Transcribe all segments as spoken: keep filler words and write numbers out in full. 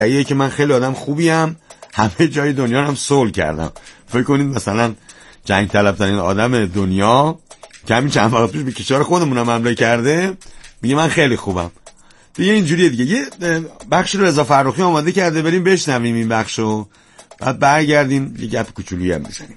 یه که من خیلی آدم خوبیم، همه جای دنیا هم صلح کردم. فکر کنید مثلا جنگ طلب ترین آدم دنیا که همین چند وقت پیش به کشور خودمون هم حمله کرده میگه من خیلی خوبم. دیگه اینجوریه دیگه. یه بخش رو رضا فرخی آماده کرده، بریم بشنویم این بخشو، بعد برگردیم یه گپ کوچولویی هم بزنیم.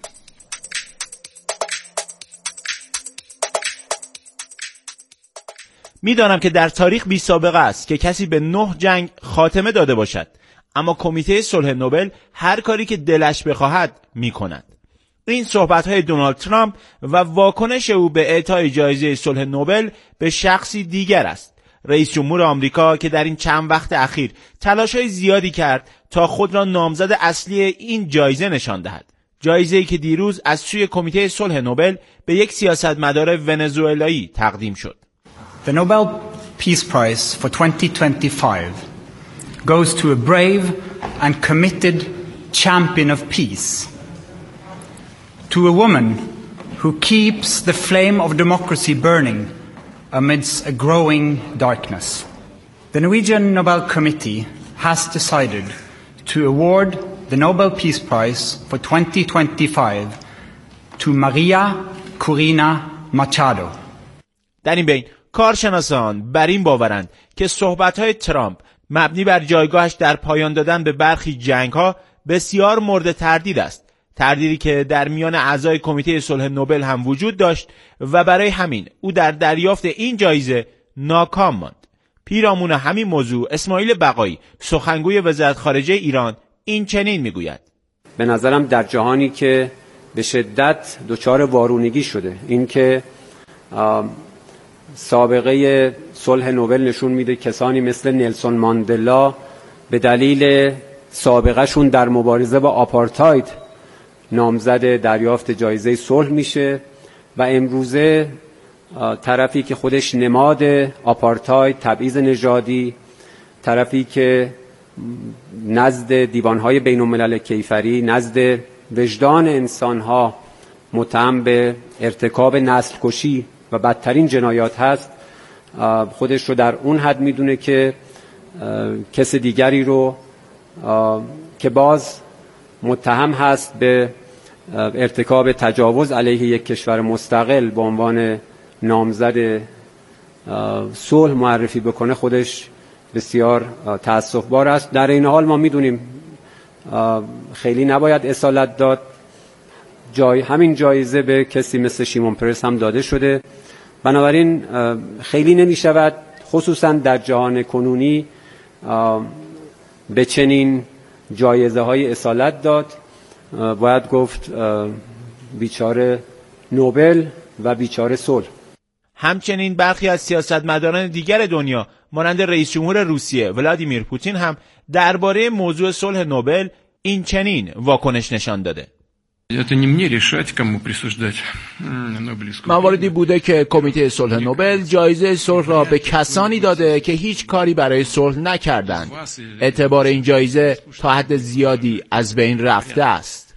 میدانم که در تاریخ بی سابقه است که کسی به نه جنگ خاتمه داده باشد، اما کمیته صلح نوبل هر کاری که دلش بخواهد میکند. این صحبت‌های دونالد ترامپ و واکنش او به اعطای جایزه صلح نوبل به شخصی دیگر است، رئیس جمهور آمریکا، که در این چند وقت اخیر تلاش‌های زیادی کرد تا خود را نامزد اصلی این جایزه نشان دهد. جایزه‌ای که دیروز از سوی کمیته صلح نوبل به یک سیاستمدار ونزوئلایی تقدیم شد. The Nobel Peace Prize for twenty twenty-five goes to a brave and committed champion of peace, to a woman who keeps the flame of democracy burning amidst a growing darkness. The Norwegian Nobel Committee has decided to award the Nobel Peace Prize for twenty twenty-five to Maria Corina Machado. در این بین کارشناسان بر این باورند که صحبت‌های ترامپ مبنی بر جایگاهش در پایان دادن به برخی جنگ‌ها بسیار مورد تردید است، تردیدی که در میان اعضای کمیته صلح نوبل هم وجود داشت و برای همین او در دریافت این جایزه ناکام ماند. پیرامون همین موضوع اسماعیل بقایی، سخنگوی وزارت خارجه ایران، این چنین میگوید: به نظرم در جهانی که به شدت دچار وارونگی شده، این که سابقه صلح نوبل نشون میده کسانی مثل نلسون ماندلا به دلیل سابقه شون در مبارزه با آپارتاید نامزد دریافت جایزه صلح میشه و امروزه طرفی که خودش نماد آپارتاید، تبعیض نژادی، طرفی که نزد دیوانهای بین الملل کیفری، نزد وجدان انسانها متهم به ارتکاب نسل کشی و بدترین جنایات هست، خودش رو در اون حد میدونه که کس دیگری رو که باز متهم هست به ارتکاب تجاوز علیه یک کشور مستقل به عنوان نامزد صلح معرفی بکنه، خودش بسیار تأسف‌بار است. در این حال ما میدونیم خیلی نباید اصالت داد. جای همین جایزه به کسی مثل شیمون پرس هم داده شده، بنابراین خیلی نمی شود خصوصا در جهان کنونی به چنین جایزه های اصالت داد. باید گفت بیچاره نوبل و بیچاره صلح. همچنین برخی از سیاستمداران دیگر دنیا مانند رئیس جمهور روسیه ولادیمیر پوتین هم درباره موضوع صلح نوبل این چنین واکنش نشان داده: مواردی بوده که کمیته صلح نوبل جایزه صلح را به کسانی داده که هیچ کاری برای صلح نکردند. اعتبار این جایزه تا حد زیادی از بین رفته است.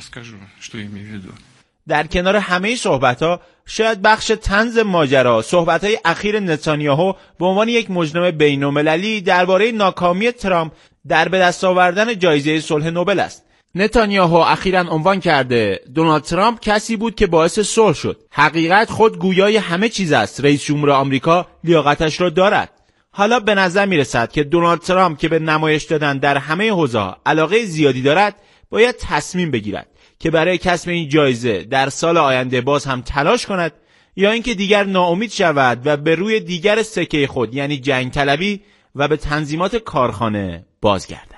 در کنار همه صحبت‌ها، شاید بخش طنز ماجرا صحبت‌های اخیر نتانیاهو به عنوان یک مجرم بین‌المللی درباره ناکامی ترامپ در به دست آوردن جایزه صلح نوبل است. نتانیاهو اخیراً عنوان کرده دونالد ترامپ کسی بود که باعث صلح شد. حقیقت خود گویای همه چیز است. رئیس جمهور آمریکا لیاقتش را دارد. حالا به نظر میرسد که دونالد ترامپ که به نمایش دادن در همه حوزه‌ها علاقه زیادی دارد، باید تصمیم بگیرد که برای کسب این جایزه در سال آینده باز هم تلاش کند یا اینکه دیگر ناامید شود و به روی دیگر سکه خود، یعنی جنگ طلبی و به تنظیمات کارخانه بازگردد.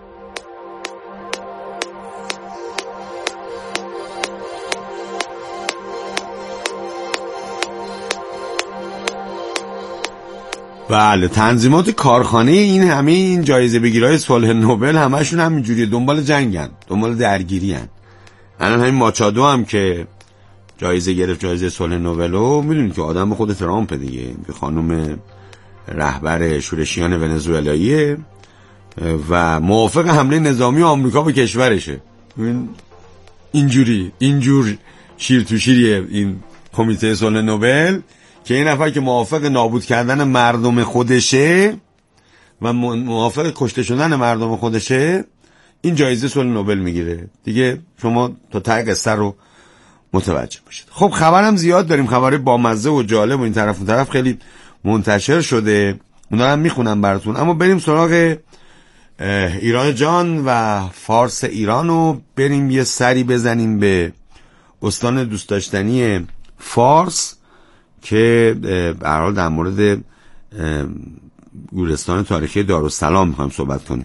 بله، تنظیمات کارخانه این همه این جایزه بگیرای صلح نوبل همشون همینجوریه، دنبال جنگن، دنبال درگیریان. الان همین ماچادو هم که جایزه گرفت، جایزه صلح نوبل، رو میدونید که آدم خود ترامپ دیگه، که خانم رهبر شورشیان ونزوئلاییه و موافق حمله نظامی آمریکا به کشورشه. این اینجوری اینجور شیر تو شیریه این کمیته صلح نوبل که این نفر که موافق نابود کردن مردم خودشه و موافق کشته شدن مردم خودشه، این جایزه صلح نوبل میگیره. دیگه شما تا ته قصه رو متوجه باشید. خب خبرم زیاد داریم، خبر بامزه و جالب و این طرف اون طرف خیلی منتشر شده، اونا هم میخونم براتون. اما بریم سراغ ایران جان و فارس ایران و بریم یه سری بزنیم به استان دوست داشتنی فارس که به هر حال در مورد گورستان تاریخی دارالسلام میخوایم صحبت کنیم.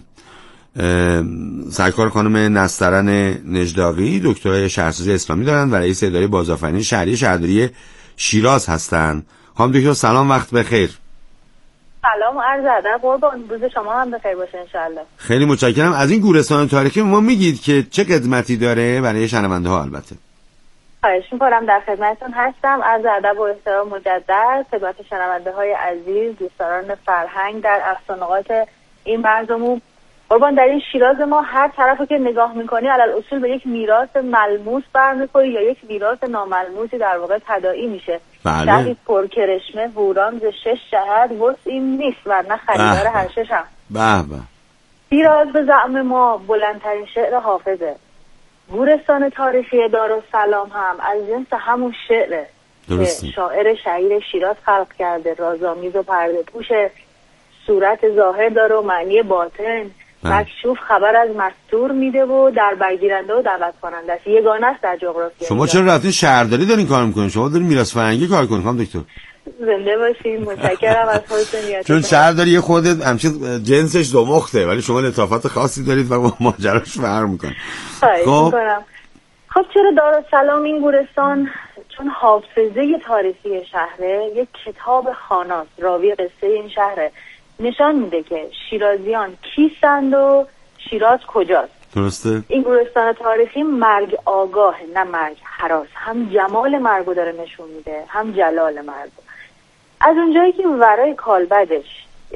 سرکار خانم نسترن نجداقی دکترای شهرسازی اسلامی دارن و رئیس اداره بازآفرینی شهری شهرداری شیراز هستن. خانم دکتر سلام، وقت بخیر. سلام و عرض ادب، قربان روز شما هم بخیر باشه انشالله. خیلی متشکرم. از این گورستان تاریخی ما میگید که چه خدمتی داره برای شنونده ها؟ البته خواهش میکنم، در خدمتتون هستم. عرض ادب و احترام مجدد خدمت شنونده های عزیز، دوستداران فرهنگ در افسانه‌ات این برنامه. قربان در این شیراز ما هر طرفو که نگاه میکنی علل اصول به یک میراث ملموس برمیخوری یا یک میراث ناملموسی در واقع تداعی میشه. بله. شهری پرکرشمه وران ز شش جهت وسعی نیست ورنه خریدار هر شش هم. به به. شیراز به زعم ما بلندترین شعر حافظه. گورستان تاریخی دارالسلام هم از جنس همون شعره درسته. که شاعر شهیر شیراز خلق کرده. رازآمیز و پرده پوش، صورت ظاهر داره و معنی باطن، مکشوف خبر از مستور میده و در برگیرنده و دعوت کننده است. یگانه است در جغرافی. شما چرا رفتین شهرداری دارین کار میکنین؟ شما دارین میراث فرهنگی کار کنین خانم دکتر. زنده باشین، متشکرم از خودتون. چون شهرداری یه خود همچین جنسش زمخته ولی شما لطافت خاصی دارید و ماجراش فرق میکنه. خب خب چرا دارالسلام این گورستان؟ چون حافظه تاریخی شهره یک کتاب خاناست، راوی قصه این شهره، نشان میده که شیرازیان کیستند و شیراز کجاست. درسته. این گورستان تاریخی مرگ آگاه، نه مرگ هراس. هم جمال مرگو داره نشون میده هم جلال مرگو. از اونجایی که ورای کالبدش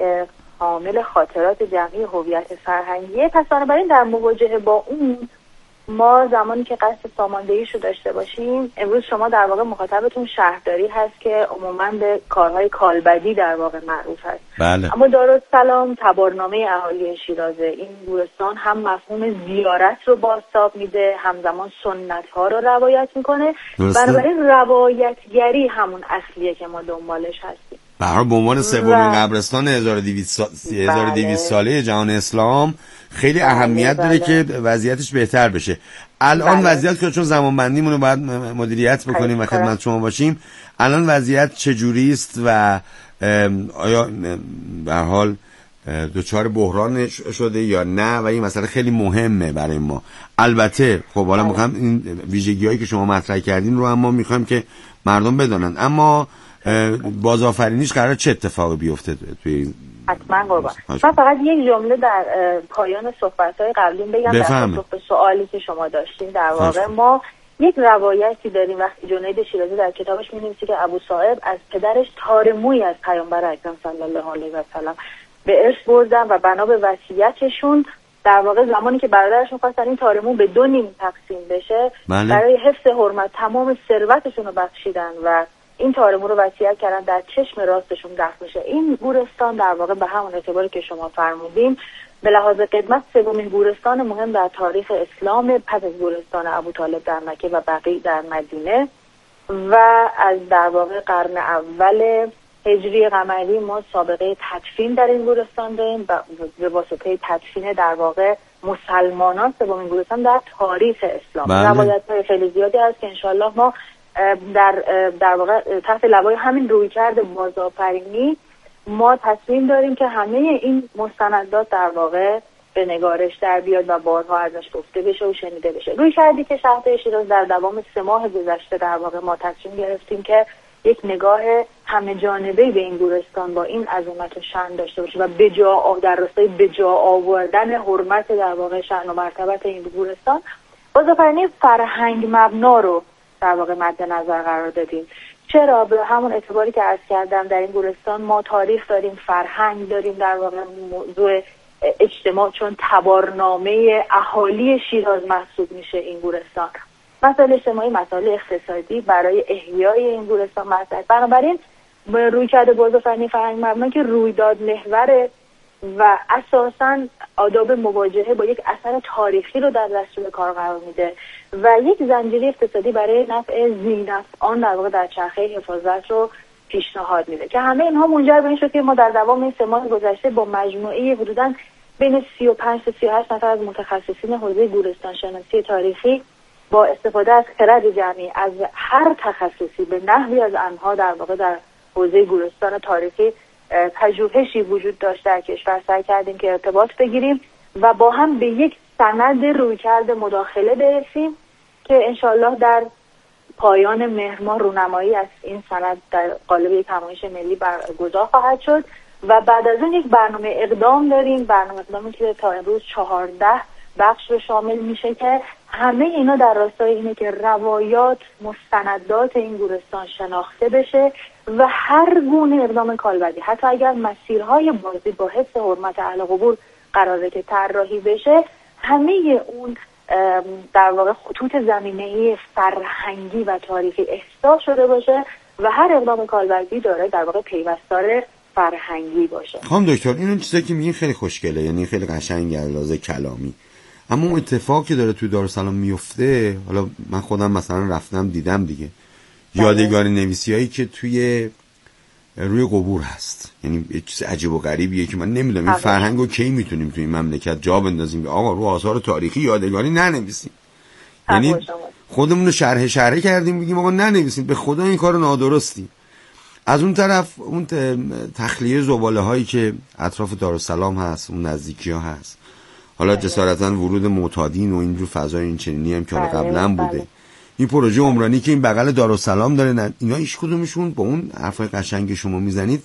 حامل خاطرات جمعی هویت فرهنگیه، پس بنابراین در مواجهه با اون ما زمانی که قصد ساماندهیش رو داشته باشیم، امروز شما در واقع مخاطبتون شهرداری هست که عموماً به کارهای کالبدی در واقع معروف هست. بله. اما دارالسلام تبارنامه اهالی شیرازه. این گورستان هم مفهوم زیارت رو بازتاب میده، همزمان سنت ها رو روایت میکنه. بنابراین روایتگری همون اصلیه که ما دنبالش هستیم. به هر حال به عنوان سومین قبرستان هزار و دویست ساله جهان اسلام خیلی اهمیت داره که وضعیتش بهتر بشه. الان بله. وضعیت که چون زمان بندیمون رو باید مدیریت بکنیم و خدمت شما باشیم، الان وضعیت چجوری است و آیا به هر حال دوچار بحران شده یا نه؟ و این مسئله خیلی مهمه برای ما. البته خب حالا میخوام این ویژگی‌هایی که شما مطرح کردین رو هم ما میخوایم که مردم بدونن، اما بازآفرینیش قراره چه اتفاقی بیفته توی؟ حتما قربان. من فقط یک جمله در پایان صحبت‌های قبلیم بگم در پاسخ به سوالی که شما داشتین. در واقع ما یک روایتی داریم وقتی جنید شیرازی در کتابش می‌نویسه که ابو صائب از پدرش تارمویی از پیامبر اکرم صلی الله علیه و سلم به ارث بردن و بنا به وصیتشون در واقع زمانی که برادرشون خواستن این تارمو به دو نیم تقسیم بشه، بله. برای حفظ حرمت تمام ثروتشون رو بخشیدن و این تارمو رو وصیت کردن در چشم راستشون دفن بشه. این گورستان در واقع به همون اعتباری که شما فرمودین به لحاظ قدمت سومین گورستان مهم در تاریخ اسلام، پس از گورستان ابوطالب در مکه و بقیع در مدینه، و از در واقع قرن اول هجری قمری ما سابقه تدفین در این گورستان داریم و به واسطه تدفین در واقع مسلمانان سومین گورستان در تاریخ اسلام. روایت‌های خیلی زیادی هست که انشالله ما در در واقع تحت لوای همین رویکرد بازآفرینی ما تصمیم داریم که همه این مستندات در واقع به نگارش در بیاد و بارها ازش گفته بشه و شنیده بشه. رویکردی که شهرداری شیراز در دوام سه ماه گذشته در واقع ما تصمیم گرفتیم که یک نگاه همه جانبه‌ای به این گورستان با این عظمت و شأن داشته باشه و به جا در راستای به جا آوردن حرمت در واقع شأن و مرتبت این گورستان بازآفرینی فرهنگ مبنا رو در واقع مد نظر قرار دادیم. چرا؟ به همون اعتباری که عرض کردم در این گورستان ما تاریخ داریم، فرهنگ داریم، در واقع موضوع اجتماع چون تبارنامه اهالی شیراز محسوب میشه این گورستان. مسائل اجتماعی، مسائل اقتصادی برای احیای این گورستان مطرحه. بنابراین رویکرد بازآفرینی فرهنگ مبنا که رویداد محور و اساساً آداب مواجهه با یک اثر تاریخی رو در دستور کار قرار میده و یک زنجیره اقتصادی برای نفع ذی‌نفعان در واقع در چرخه حفاظت رو پیشنهاد میده که همه اینها منجر به این شد که ما در دوام این سه ماه گذشته با مجموعه حدوداً بین سی و پنج تا سی و هشت نفر از متخصصین حوزه گورستان شناسی تاریخی با استفاده از خرد جمعی از هر تخصصی به نحوی از آنها در واقع در حوزه گورستان تاریخی پژوهشی وجود داشت در کشور سعی کردیم که ارتباط بگیریم و با هم به یک سند رویکرد مداخله برسیم که انشالله در پایان مهر ماه رونمایی از این سند در قالب یک همایش ملی برگزار خواهد شد و بعد از اون یک برنامه اقدام داریم، برنامه اقدامی که تا امروز چهارده بخش رو شامل میشه که همه اینا در راستای اینه که روایات، مستندات این گورستان شناخته بشه و هر گونه اقدام کالبدی حتی اگر مسیرهای بازی با حفظ حرمت اهل قبور قراره که طراحی بشه، همه اون در واقع خطوط زمینه‌ای فرهنگی و تاریخی احساس شده باشه و هر اقدام کالبدی داره در واقع پیوستار فرهنگی باشه. خانم دکتر این چیزایی که میگین خیلی خوشگله، یعنی خیلی قشنگه از لحاظ کلامی، اما اون اتفاقی داره توی دارالسلام میفته، حالا من خودم مثلا رفتم دیدم دیگه، یادگاری نویسیایی که توی روی قبور هست، یعنی یه چیز عجیب و غریبیه که من نمیدونم این فرهنگو کی میتونیم توی این مملکت جا بندازیم که آقا رو آثار تاریخی یادگاری ننویسیم. یعنی خودمون رو شرح شرح کردیم بگیم آقا ننویسیم، به خدا این کار نادرستی. از اون طرف اون تخلیه زباله هایی که اطراف دارالسلام هست، اون نزدیکی ها هست، حالا جسارتاً ورود معتادین و اینجور فضای این چنینی هم که قبلا بوده، این پروژه عمرانی که این بغل دارالسلام داره، اینا هیچ کدومشون با اون حرفای قشنگ شما میزنید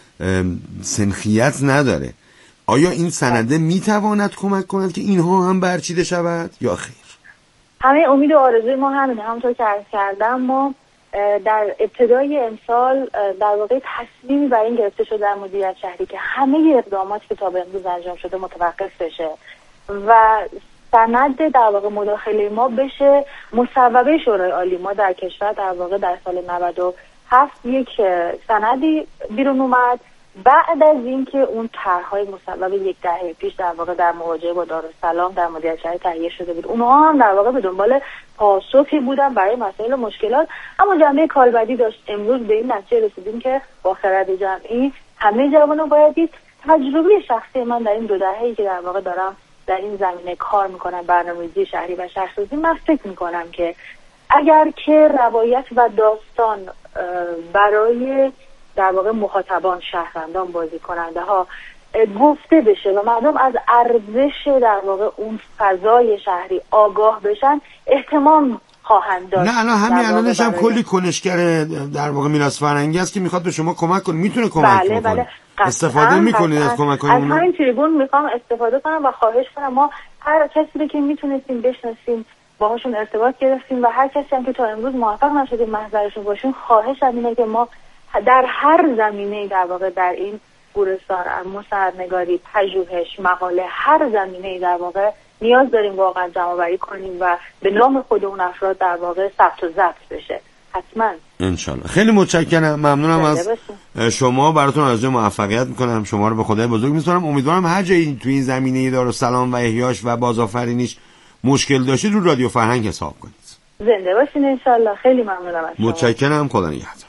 سنخیت نداره. آیا این سنده میتواند کمک کند که اینها هم برچیده شود یا خیر؟ همه امید و آرزوی ما همینه. همونطور که عرض کردم ما در ابتدای امسال در واقع تصمیمی برای این گرفته شده در مدیریت شهری که همه اقداماتی که تا به امروز انجام شده متوقف بشه و سند در واقع مداخله ما بشه مصوبه شورای عالی. ما در کشور در واقع در سال نود و هفت یک سندی بیرون اومد بعد از اینکه اون طرح‌های مصوبه یک دهه پیش در واقع در مواجهه با دارالسلام در مدیریت شهری تهیه شده بود. اونها هم در واقع به دنبال پاسخی بودن برای مسائل و مشکلات، اما جنبه کالبدی داشت. امروز به این نتیجه رسیدیم که با خرد جمعی همه جوانان باید دید. تجربه شخصی من در این دو دهه‌ای که در واقع دارم در این زمینه کار میکنم، برنامه‌ریزی شهری و شهرسازی، من فکر میکنم که اگر که روایت و داستان برای در واقع مخاطبان، شهروندان، بازی کننده ها گفته بشه و مردم از ارزش در واقع اون فضای شهری آگاه بشن، احتمال خواهند داشت. نه الان همین الانش هم کلی کنشگر در واقع میراث فرهنگی است که میخواد به شما کمک کنه، میتونه کمک بله کنه. بله. استفاده میکنید از کمک های از همین تریبون میخوام استفاده کنم و خواهش کنم ما هر کسی رو که میتونستیم بشناسیم باهاشون ارتباط گرفتیم و هر کسی هم که تا امروز موفق نشدیم محضرشون باشیم، خواهشم اینه که ما در هر زمینه در واقع در این گورستان، مستندنگاری، پژوهش، مقاله، هر زمینه در واقع نیاز داریم واقعا جمع‌آوری کنیم و به نام خود اون افراد در واقع ثبت و ضبط بشه. حتما انشالله. خیلی متشکرم، ممنونم از شما، براتون آرزوی موفقیت میکنم. شما رو به خدای بزرگ میسپارم. امیدوارم هر جایی تو این زمینه دارالسلام و احیاش و بازآفرینیش مشکل داشتید رو رادیو فرهنگ حساب کنید. زنده باشین انشالله. خیلی ممنونم از شما. متشکرم. خدا نگهدار.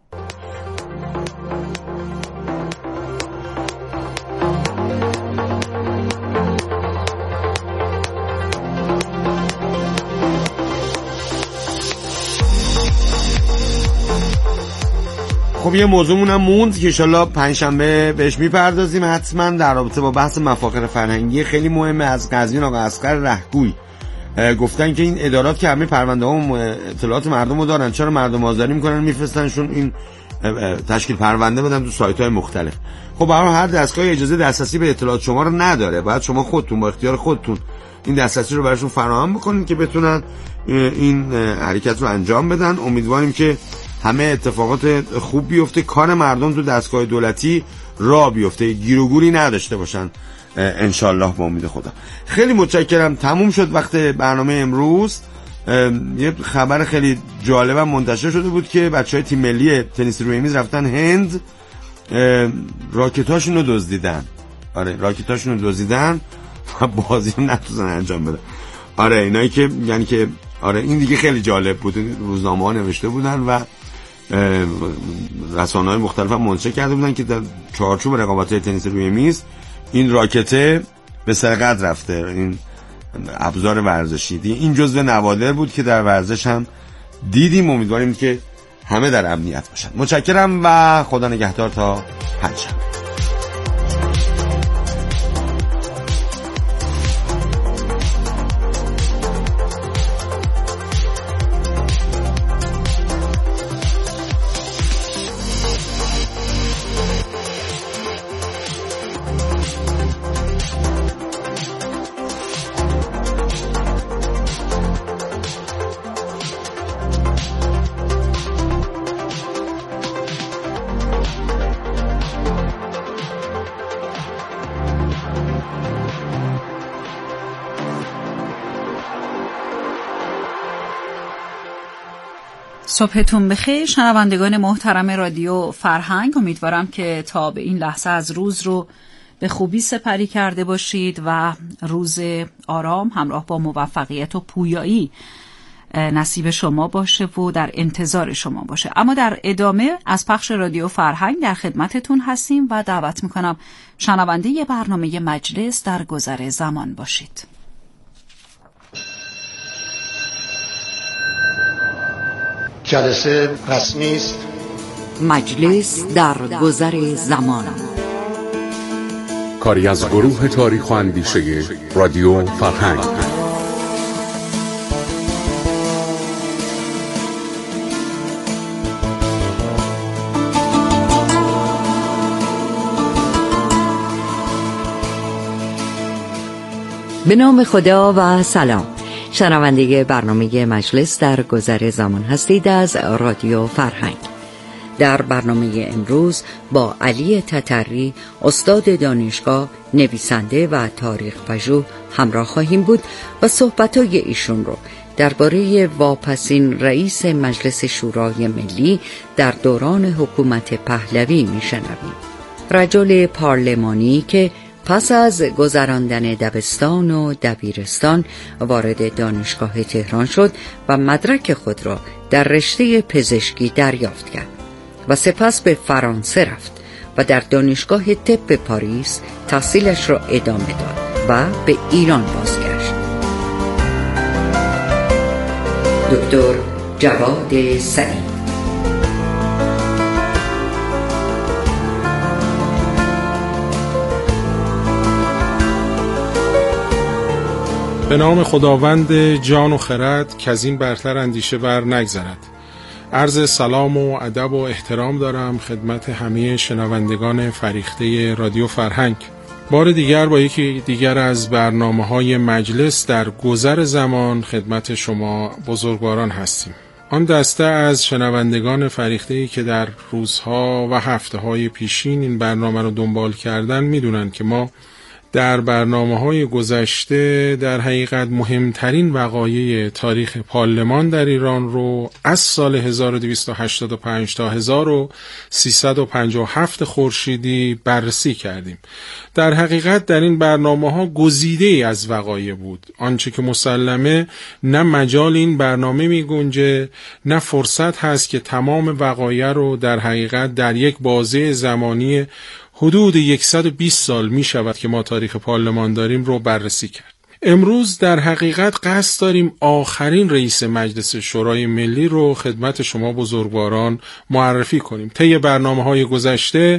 خب یه موضوعمون هم موند که انشالله پنجشنبه بهش میپردازیم حتما، در رابطه با بحث مفاخر فرهنگی خیلی مهمه. از قزوین آقا اصغر رهگوی گفتن که این ادارات که همه پرونده ها و اطلاعات مردم رو دارن، چرا مردم آزاری میکنن میفرستنشون این تشکیل پرونده بدن تو سایت های مختلف. خب برای هر دستگاه اجازه دسترسی به اطلاعات شما رو نداره، باید شما خودتون با اختیار خودتون این دسترسی رو براشون فراهم بکنید که بتونن این حرکت رو انجام بدن. امیدواریم که همه اتفاقات خوب بیفته، کار مردم تو دستگاه دولتی راه بیفته، گیر و گوری نداشته باشن انشالله با امید خدا. خیلی متشکرم. تموم شد وقت برنامه امروز. یه خبر خیلی جالبم منتشر شده بود که بچهای تیم ملی تنیس روی میز رفتن هند، راکتاشون رو دزدیدن. آره راکتاشون رو دزدیدن و بازی هم نتونن انجام بدن. آره اینایی که یعنی که آره این دیگه خیلی جالب بود، روزنامه‌ها نوشته بودن و رسانه‌های مختلف هم منتشر کرده بودن که در چارچوب رقابت‌های تنیس روی میز این راکته به سرقت رفته، این ابزار ورزشی. این جزء نوادر بود که در ورزش هم دیدیم. امیدواریم که همه در امنیت باشن. متشکرم و خدا نگهدار تا پنجشنبه. صبحتون بخیر شنوندگان محترم رادیو فرهنگ. امیدوارم که تا به این لحظه از روز رو به خوبی سپری کرده باشید و روز آرام همراه با موفقیت و پویایی نصیب شما باشه و در انتظار شما باشه. اما در ادامه از پخش رادیو فرهنگ در خدمتتون هستیم و دعوت میکنم شنونده ی برنامه مجلس در گذر زمان باشید. جلسه رسمی است. مجلس در گذر زمان، کاری از گروه تاریخ و اندیشه رادیو فرهنگ. به نام خدا و سلام. شنونده برنامه مجلس در گذر زمان هستید از رادیو فرهنگ. در برنامه امروز با علی تتری، استاد دانشگاه، نویسنده و تاریخ پژوه همراه خواهیم بود و صحبت‌های ایشون رو درباره واپسین رئیس مجلس شورای ملی در دوران حکومت پهلوی میشنویم. رجل پارلمانی که پس از گذراندن دبستان و دبیرستان وارد دانشگاه تهران شد و مدرک خود را در رشته پزشکی دریافت کرد و سپس به فرانسه رفت و در دانشگاه طب پاریس تحصیلش را ادامه داد و به ایران بازگشت. دکتر جواد سعید. به نام خداوند جان و خرد که از این برتر اندیشه بر نگذرد. عرض سلام و ادب و احترام دارم خدمت همه شنوندگان فریخته رادیو فرهنگ. بار دیگر با یکی دیگر از برنامه‌های مجلس در گذر زمان خدمت شما بزرگواران هستیم. آن دسته از شنوندگان فریخته‌ای که در روزها و هفته‌های پیشین این برنامه رو دنبال کردن می‌دونن که ما در برنامه‌های گذشته در حقیقت مهمترین وقایع تاریخ پارلمان در ایران رو از سال هزار و دویست و هشتاد و پنج تا هزار و سیصد و پنجاه و هفت خورشیدی بررسی کردیم. در حقیقت در این برنامه‌ها گزیده‌ای از وقایع بود. آنچه که مسلمه نه مجال این برنامه می‌گنجه نه فرصت هست که تمام وقایع رو در حقیقت در یک بازه زمانی حدود صد و بیست سال می شود که ما تاریخ پارلمان داریم رو بررسی کرد. امروز در حقیقت قصد داریم آخرین رئیس مجلس شورای ملی رو خدمت شما بزرگواران معرفی کنیم. طی برنامه‌های گذشته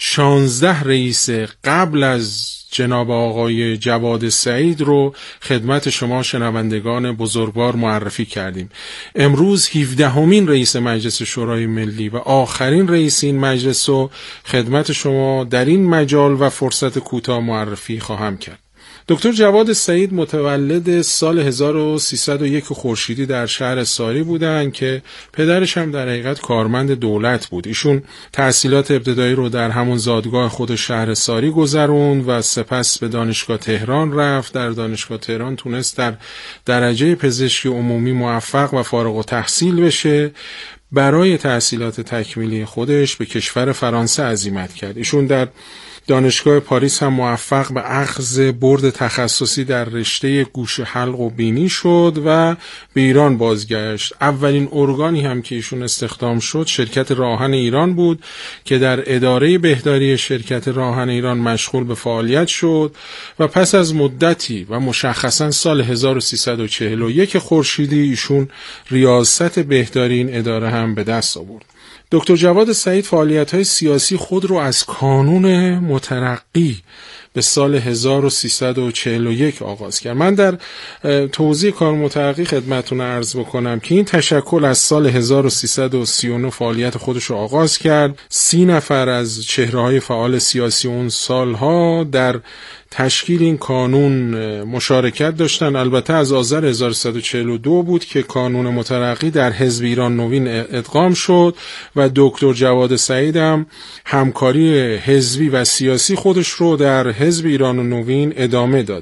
شانزده رئیس قبل از جناب آقای جواد سعید رو خدمت شما شنوندگان بزرگوار معرفی کردیم. امروز هفدهمین رئیس مجلس شورای ملی و آخرین رئیس این مجلس رو خدمت شما در این مجال و فرصت کوتاه معرفی خواهم کرد. دکتر جواد سعید متولد سال هزار و سیصد و یک خورشیدی در شهر ساری بودند که پدرش هم در حقیقت کارمند دولت بود. ایشون تحصیلات ابتدایی رو در همون زادگاه خود شهر ساری گذروند و سپس به دانشگاه تهران رفت. در دانشگاه تهران تونست در درجه پزشکی عمومی موفق و فارغ التحصیل بشه. برای تحصیلات تکمیلی خودش به کشور فرانسه عزیمت کرد. ایشون در دانشگاه پاریس هم موفق به اخذ برد تخصصی در رشته گوش حلق و بینی شد و به ایران بازگشت. اولین ارگانی هم که ایشون استخدام شد شرکت راهن ایران بود که در اداره بهداری شرکت راهن ایران مشغول به فعالیت شد و پس از مدتی و مشخصاً سال هزار و سیصد و چهل و یک خورشیدی ایشون ریاست بهداری این اداره هم به دست آورد. دکتر جواد سعید فعالیت‌های سیاسی خود رو از کانون مترقی به سال هزار و سیصد و چهل و یک آغاز کرد. من در توضیح کانون مترقی خدمتتون عرض بکنم که این تشکل از سال هزار و سیصد و سی و نه فعالیت خودش رو آغاز کرد. سی نفر از چهره‌های فعال سیاسی اون سالها در تشکیل این کانون مشارکت داشتن. البته از آذر هزار و سیصد و چهل و دو بود که کانون مترقی در حزب ایران نوین ادغام شد و دکتر جواد سعید هم همکاری حزبی و سیاسی خودش رو در حزب ایران نوین ادامه داد.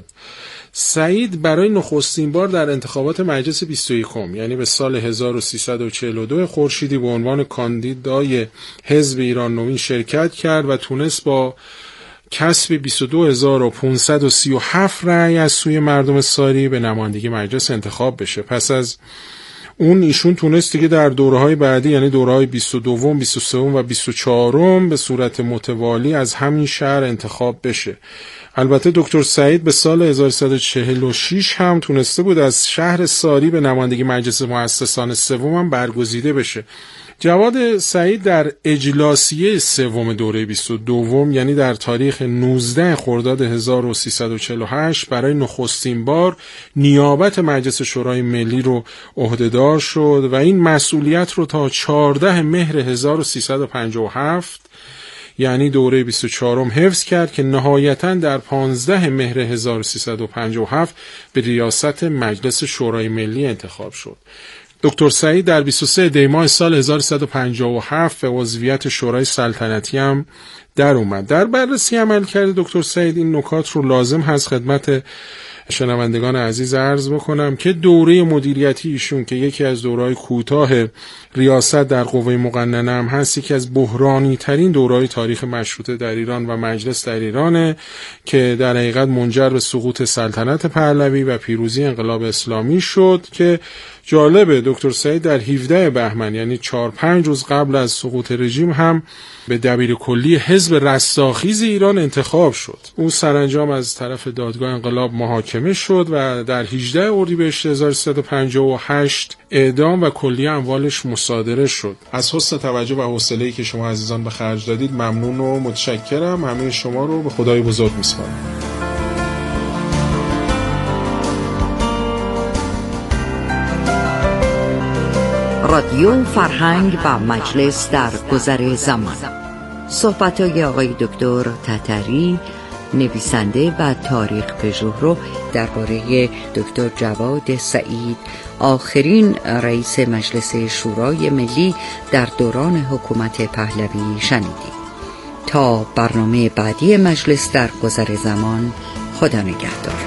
سعید برای نخستین بار در انتخابات مجلس بیست و یکم یعنی به سال هزار و سیصد و چهل و دو خورشیدی به عنوان کاندیدای حزب ایران نوین شرکت کرد و تونست با کسب بیست و دو هزار و پانصد و سی و هفت رأی از سوی مردم ساری به نمایندگی مجلس انتخاب بشه. پس از اون ایشون تونست دیگه در دوره‌های بعدی یعنی دوره‌های بیست و دو، بیست و سه و بیست و چهار به صورت متوالی از همین شهر انتخاب بشه. البته دکتر سعید به سال هزار و سیصد و چهل و شش هم تونسته بود از شهر ساری به نمایندگی مجلس مؤسسان سوم هم برگزیده بشه. جواد سعید در اجلاسیه سوم دوره بیست و دو یعنی در تاریخ نوزده خرداد هزار و سیصد و چهل و هشت برای نخستین بار نیابت مجلس شورای ملی رو عهدهدار شد و این مسئولیت رو تا چهارده مهر هزار و سیصد و پنجاه و هفت یعنی دوره بیست و چهار حفظ کرد که نهایتاً در پانزده مهر هزار و سیصد و پنجاه و هفت به ریاست مجلس شورای ملی انتخاب شد. دکتر سعید در بیست و سه دی ماه سال هزار و سیصد و پنجاه و هفت به عضویت شورای سلطنتی هم در اومد. در بررسی عملکرد دکتر سعید این نکات رو لازم هست خدمت شنوندگان عزیز عرض بکنم که دوره مدیریتی ایشون که یکی از دوره‌های کوتاه ریاست در قوه مقننه هم هست، یکی از بحرانی ترین دوره‌های تاریخ مشروطه در ایران و مجلس در ایرانه که در حقیقت منجر به سقوط سلطنت پهلوی و پیروزی انقلاب اسلامی شد که جالبه دکتر سعید در هفدهم بهمن یعنی چهار پنج روز قبل از سقوط رژیم هم به دبیر کلی حزب رستاخیز ایران انتخاب شد. او سرانجام از طرف دادگاه انقلاب محاکمه شد و در هجدهم اردیبهشت هزار و سیصد و پنجاه و هشت اعدام و کلیه اموالش مصادره شد. از حسن توجه و حوصله‌ای که شما عزیزان به خرج دادید ممنون و متشکرم. همه شما رو به خدای بزرگ میسپارم. رادیو فرهنگ و مجلس در گذر زمان. صحبت‌های آقای دکتر تتری، نویسنده و تاریخ پژوهرو درباره دکتر جواد سعید، آخرین رئیس مجلس شورای ملی در دوران حکومت پهلوی شنیدید. تا برنامه بعدی مجلس در گذر زمان، خدا نگهدار.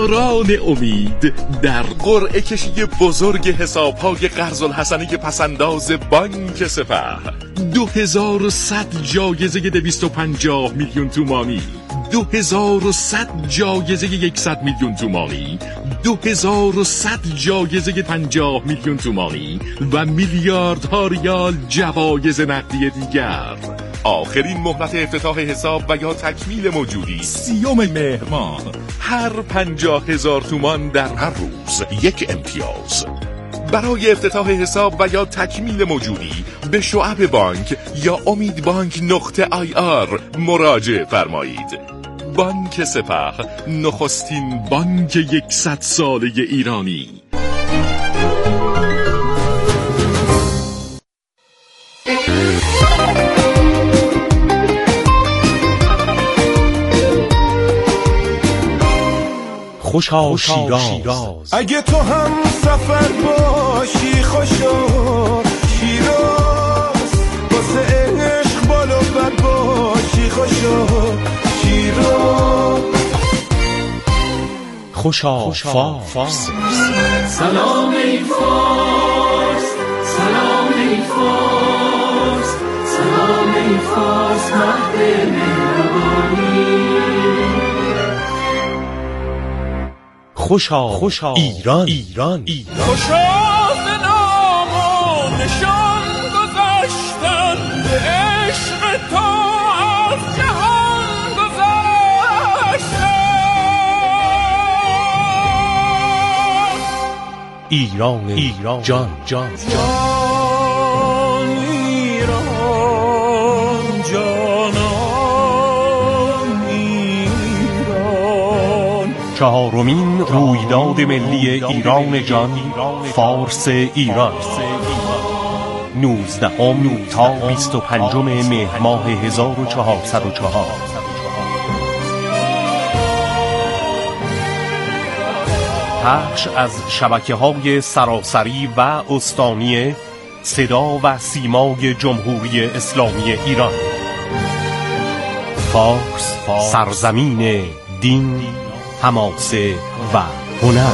دوران امید در قرعه کشی بزرگ حساب‌های قرض الحسنه پسنداز بانک سپه. دو هزار و صد جایزه دویست و پنجاه میلیون تومانی، دو هزار و صد جایزه صد میلیون تومانی، دو هزار و صد جایزه پنجاه میلیون تومانی و میلیاردها ریال جوایز نقدی دیگر. آخرین مهلت افتتاح حساب و یا تکمیل موجودی سیوم مهر ماه. هر پنجاه هزار تومان در هر روز یک امتیاز. برای افتتاح حساب و یا تکمیل موجودی به شعب بانک یا امید بانک نقطه آی آر مراجعه فرمایید. بانک سپه، نخستین بانک یکصد ساله ایرانی. خوشا شیراز، اگه تو هم سفر باشی خوشا شیراز، واسه عشق بالا بر باشی خوشا شیراز، خوشا فارس. سلام ای فارس، سلام ای فارس، سلام ای فارس، مهد مهربانی. خوشا خوشا ایران ایران خوشا ز نام و نشان گذشتن، به عشق تو از جهان گذشتن. ایران ایران جان جان جان ایران جانان ایران. چهارمین رویداد ملی ایران جان، فارس ایران، نوزدهم تا بیست و پنجم مهر ماه هزار و چهارصد و چهار. پخش از شبکه‌های سراسری و استانی صدا و سیمای جمهوری اسلامی ایران. فارس، سرزمین دین، حماسه و هنر.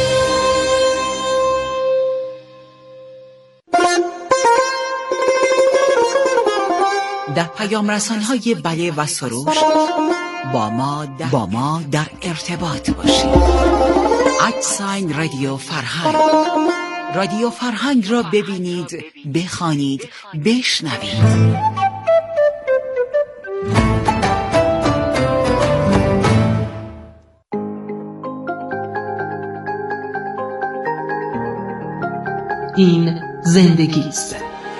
در پیام رسان‌های بله و سروش با ما در, با ما در ارتباط باشید. ادساین رادیو فرهنگ. رادیو فرهنگ را ببینید، بخوانید، بشنوید. این زندگی است.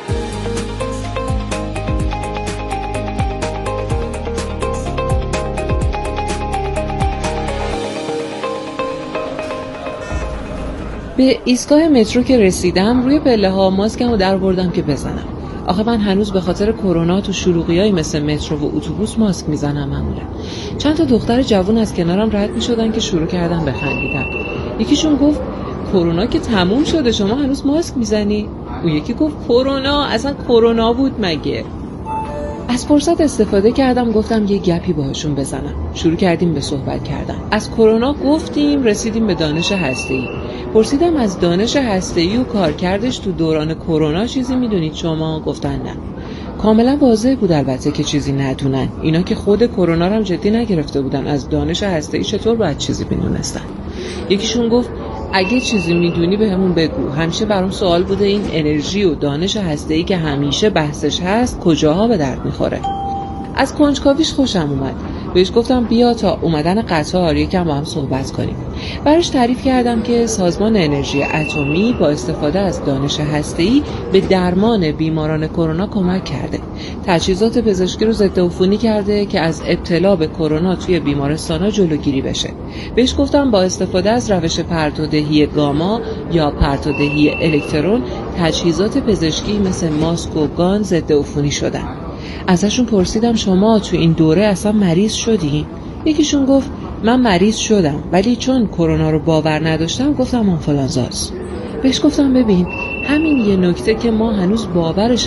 به ایستگاه مترو که رسیدم، روی پله ها ماسکمو در بردم که بزنم. آخه من هنوز به خاطر کرونا تو شلوغیای مثل مترو و اتوبوس ماسک میزنم معمولا. چند تا دختر جوون از کنارم رد میشدن که شروع کردن بخندیدن. یکیشون گفت کرونا که تموم شده، شما هنوز ماسک میزنی؟ اون یکی گفت کرونا اصلا کرونا بود مگه؟ از فرصت استفاده کردم، گفتم یه گپی باهاشون بزنم. شروع کردیم به صحبت کردن. از کرونا گفتیم، رسیدیم به دانش هسته‌ای. پرسیدم از دانش هسته‌ای و کارکردش تو دوران کرونا چیزی میدونید شما؟ گفتن نه. کاملا واضح بود البته که چیزی ندونن. اینا که خود کرونا رو هم جدی نگرفته بودن، از دانش هسته‌ای چطور باید چیزی بدونستن؟ یکیشون گفت اگه چیزی میدونی به همون بگو. همیشه برام سوال بوده این انرژی و دانش هسته‌ای که همیشه بحثش هست کجاها به درد میخوره. از کنجکاویش خوشم اومد. بهش گفتم بیا تا اومدن قطار یکم با هم صحبت کنیم. براش تعریف کردم که سازمان انرژی اتمی با استفاده از دانش هسته‌ای به درمان بیماران کرونا کمک کرده. تجهیزات پزشکی رو ضد عفونی کرده که از ابتلا به کرونا توی بیمارستان‌ها جلوگیری بشه. بهش گفتم با استفاده از روش پرتودهی گاما یا پرتودهی الکترون تجهیزات پزشکی مثل ماسک و گان ضد عفونی شدن. ازشون پرسیدم شما تو این دوره اصلا مریض شدی؟ یکیشون گفت من مریض شدم ولی چون کرونا رو باور نداشتم گفتم آنفولانزاست. بهش گفتم ببین همین یه نکته که ما هنوز باورش